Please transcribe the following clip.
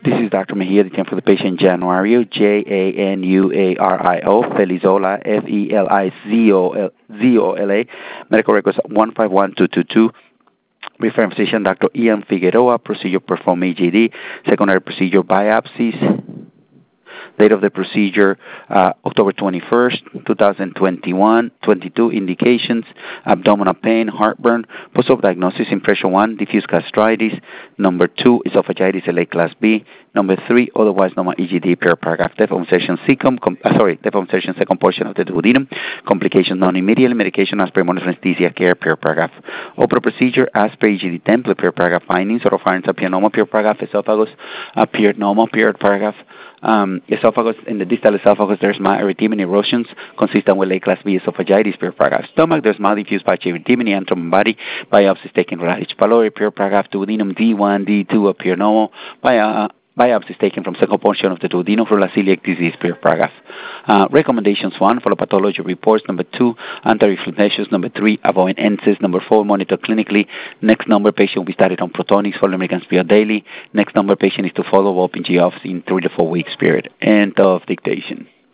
This is Dr. Mejia, the for the patient Januario, Januario, Felizola, Felizola, medical records 151222. Referring physician Dr. Ian Figueroa, procedure performed EGD, secondary procedure biopsies. Date of the procedure, October 21st, 2021, 22 indications, abdominal pain, heartburn, post-op diagnosis, impression 1, diffuse gastritis, number 2, esophagitis LA class B, number 3, otherwise normal EGD per paragraph, deformation deformation second portion of the duodenum, complications non-immediate, medication as per monitor anesthesia care per paragraph. Open procedure as per EGD template per paragraph, findings, oropharynx appear normal per paragraph, esophagus appeared normal per paragraph. Esophagus, in the distal esophagus, there's mild erythema and erosions consistent with A class B esophagitis per paragraph. Stomach, there's mild diffuse patchy erythema and body. Biopsies taken from H. pylori per paragraph. Duodenum D1, D2 appear normal. Biopsies taken from second portion of the duodenum for celiac disease per paragraph. Recommendations 1, follow pathology reports. Number 2, anti-reflux measures. Number 3, avoid NSAIDs. Number 4, monitor clinically. Next number, patient will be started on Protonix, following American Spirit daily. Next number, patient is to follow up in GOFs in 3 to 4 weeks period. End of dictation.